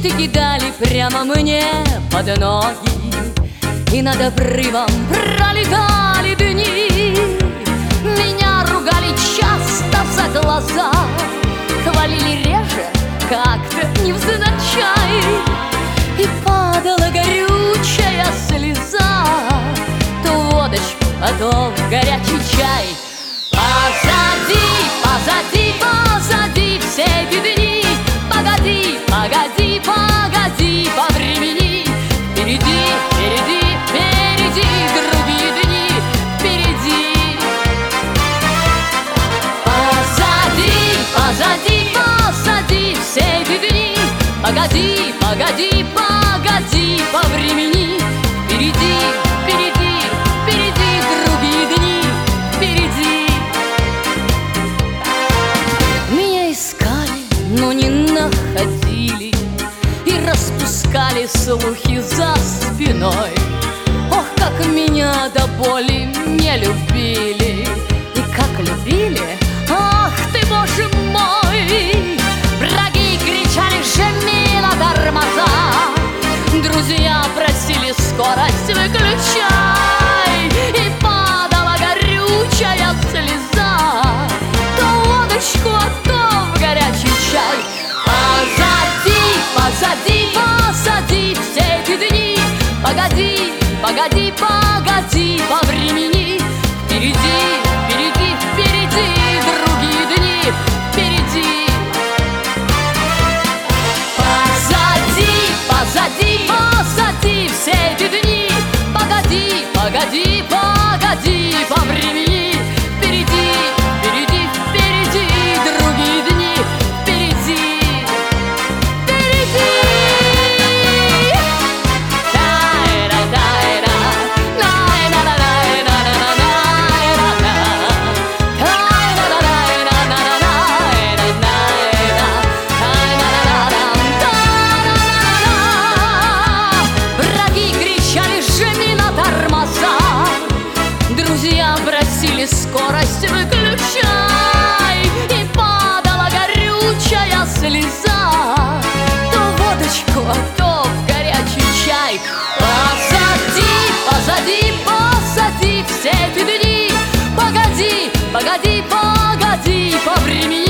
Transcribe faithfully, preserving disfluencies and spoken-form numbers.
Камешки кидали прямо мне под ноги, и над обрывом пролетали дни. Меня ругали часто за глаза, хвалили реже, как-то невзначай. И падала горючая слеза, то в водочку, а то в горячий чай. Позади, позади, позади все эти дни. Погоди, погоди, погоди по времени. Впереди, впереди, впереди другие дни. Впереди. Позади, позади, позади все эти дни. Погоди, погоди, погоди по времени. Впереди, впереди, впереди другие дни. Впереди. Меня искали, но не находили, и распускали слухи за спиной. Ох, как меня до боли не любили, и как любили, ах ты, боже мой! Враги кричали: жми на тормоза. Друзья просили: скорость выключай. И падала горючая слеза, то в водочку, а то в горячий чай. Позади, позади, позади все эти дни. Погоди, погоди, погоди по времени. Впереди, впереди, впереди другие дни. Впереди. Позади, позади, позади все эти дни. Погоди, погоди, погоди по времени. Впереди, впереди, впереди другие дни. Впереди. Впереди. Тай-ра-тай-ра, най-на-на-най-на-на-на-най-на-на. Тай-на-на-най-на-на-на-най-на-на-на. Тай-на-на-на-на-на. Враги кричали: жми на тормоза. Друзья просили: скорость выключай. И падала горючая слеза, то в водочку, а то в горячий чай. Позади, позади, позади все эти дни. Погоди, погоди, погоди по времени.